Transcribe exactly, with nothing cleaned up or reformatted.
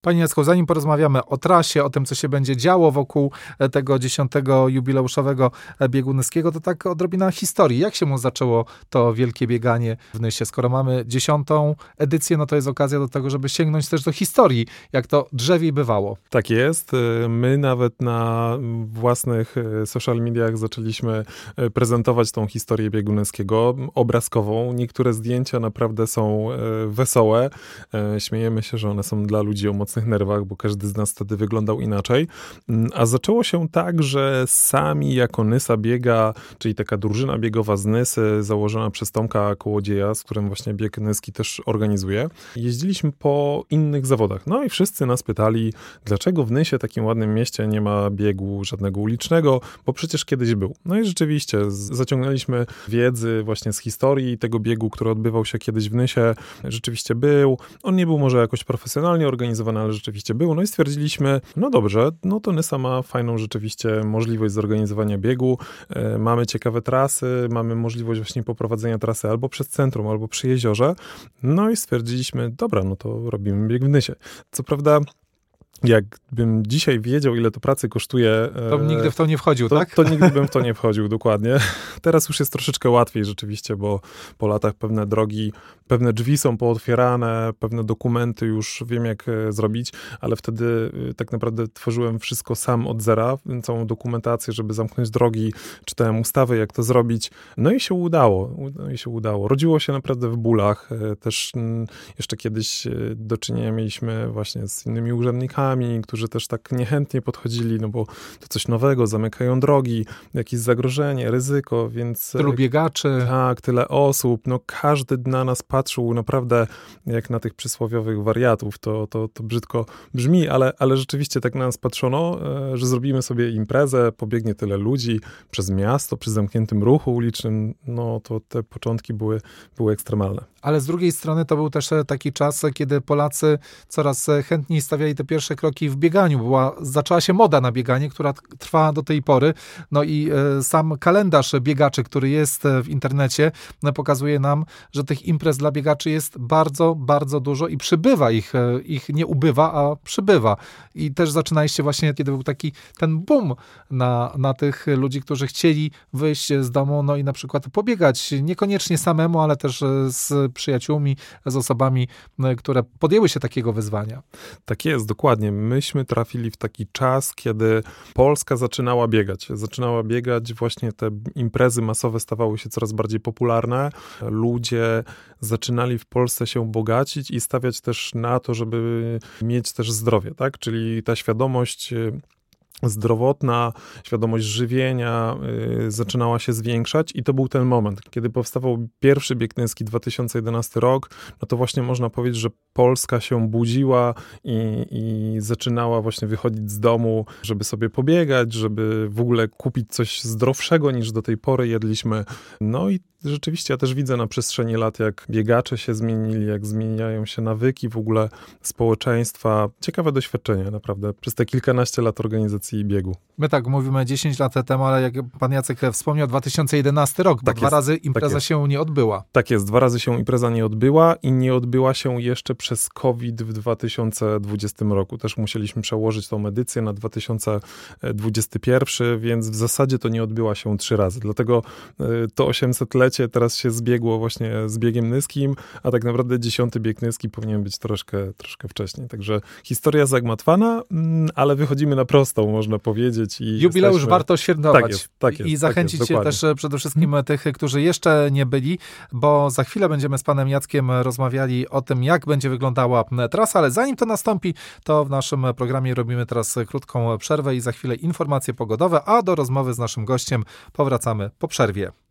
Panie Jacku, zanim porozmawiamy o trasie, o tym, co się będzie działo wokół tego dziesiątego jubileuszowego biegu nyskiego, to tak odrobina historii. Jak się mu zaczęło to wielkie bieganie w Nysie? Skoro mamy dziesiątą edycję, no to jest okazja do tego, żeby sięgnąć też do historii, jak to drzewiej bywało. Tak jest. My nawet na własnych social mediach zaczęliśmy prezentować tą historię biegu nyskiego, obrazkową. Niektóre zdjęcia naprawdę są wesołe. Śmiejemy się, że one są dla ludzi o mocnych nerwach, bo każdy z nas wtedy wyglądał inaczej. A zaczęło się tak, że sami jako Nysa Biega, czyli taka drużyna biegowa z Nysy, założona przez Tomka Kołodzieja, z którym właśnie bieg nyski też organizuje, jeździliśmy po innych zawodach. No i wszyscy nas pytali, dlaczego w Nysie, takim ładnym mieście, nie ma biegu żadnego ulicznego, bo przecież kiedyś był. No i rzeczywiście zaciągnęliśmy wiedzy właśnie z historii tego biegu, który odbywał się kiedyś w Nysie. Rzeczywiście był. On nie był może jakoś profesjonalnie organizowany, ale rzeczywiście był. No i stwierdziliśmy, no dobrze, no to Nysa ma fajną rzeczywiście możliwość zorganizowania biegu. E, mamy ciekawe trasy, mamy możliwość właśnie poprowadzenia trasy albo przez centrum, albo przy jeziorze. No i stwierdziliśmy, dobra, no to robimy bieg w Nysie. Co prawda, jakbym dzisiaj wiedział, ile to pracy kosztuje... To bym nigdy w to nie wchodził, to, tak? To nigdy bym w to nie wchodził, dokładnie. Teraz już jest troszeczkę łatwiej rzeczywiście, bo po latach pewne drogi, pewne drzwi są pootwierane, pewne dokumenty już wiem, jak zrobić, ale wtedy tak naprawdę tworzyłem wszystko sam od zera, całą dokumentację, żeby zamknąć drogi, czytałem ustawy, jak to zrobić. No i się udało. No i się udało. Rodziło się naprawdę w bólach. Też jeszcze kiedyś do czynienia mieliśmy właśnie z innymi urzędnikami, którzy też tak niechętnie podchodzili, no bo to coś nowego, zamykają drogi, jakieś zagrożenie, ryzyko, więc... Tylu biegaczy. Tak, tyle osób, no każdy na nas patrzył naprawdę jak na tych przysłowiowych wariatów, to, to, to brzydko brzmi, ale, ale rzeczywiście tak na nas patrzono, że zrobimy sobie imprezę, pobiegnie tyle ludzi przez miasto, przy zamkniętym ruchu ulicznym, no to te początki były, były ekstremalne. Ale z drugiej strony to był też taki czas, kiedy Polacy coraz chętniej stawiali te pierwsze kroki w bieganiu. Była, zaczęła się moda na bieganie, która trwa do tej pory. No i e, sam kalendarz biegaczy, który jest w internecie, no, pokazuje nam, że tych imprez dla biegaczy jest bardzo, bardzo dużo i przybywa ich. E, ich nie ubywa, a przybywa. I też zaczynaliście właśnie, kiedy był taki ten boom na, na tych ludzi, którzy chcieli wyjść z domu, no i na przykład pobiegać. Niekoniecznie samemu, ale też z przyjaciółmi, z osobami, które podjęły się takiego wyzwania. Tak jest, dokładnie. Myśmy trafili w taki czas, kiedy Polska zaczynała biegać. Zaczynała biegać, właśnie te imprezy masowe stawały się coraz bardziej popularne. Ludzie zaczynali w Polsce się bogacić i stawiać też na to, żeby mieć też zdrowie, tak? Czyli ta świadomość zdrowotna, świadomość żywienia y, zaczynała się zwiększać i to był ten moment, kiedy powstawał pierwszy bieg nyski, dwa tysiące jedenasty rok, no to właśnie można powiedzieć, że Polska się budziła i, i zaczynała właśnie wychodzić z domu, żeby sobie pobiegać, żeby w ogóle kupić coś zdrowszego niż do tej pory jedliśmy. No i rzeczywiście ja też widzę na przestrzeni lat, jak biegacze się zmienili, jak zmieniają się nawyki w ogóle społeczeństwa. Ciekawe doświadczenie naprawdę przez te kilkanaście lat organizacji biegu. My tak mówimy dziesięć lat temu, ale jak pan Jacek wspomniał, dwa tysiące jedenasty rok, bo tak dwa jest, razy impreza tak się nie odbyła. Tak jest, dwa razy się impreza nie odbyła i nie odbyła się jeszcze przez COVID w dwa tysiące dwudziestym roku. Też musieliśmy przełożyć tą edycję na dwa tysiące dwudziesty pierwszy, więc w zasadzie to nie odbyła się trzy razy. Dlatego to osiemsetlecie teraz się zbiegło właśnie z biegiem nyskim, a tak naprawdę dziesiąty bieg nyski powinien być troszkę, troszkę wcześniej. Także historia zagmatwana, ale wychodzimy na prostą, można powiedzieć. I Jubileusz jesteśmy... warto świętować. Tak jest, tak jest, I zachęcić tak jest, też przede wszystkim tych, którzy jeszcze nie byli, bo za chwilę będziemy z panem Jackiem rozmawiali o tym, jak będzie wyglądała trasa, ale zanim to nastąpi, to w naszym programie robimy teraz krótką przerwę i za chwilę informacje pogodowe, a do rozmowy z naszym gościem powracamy po przerwie.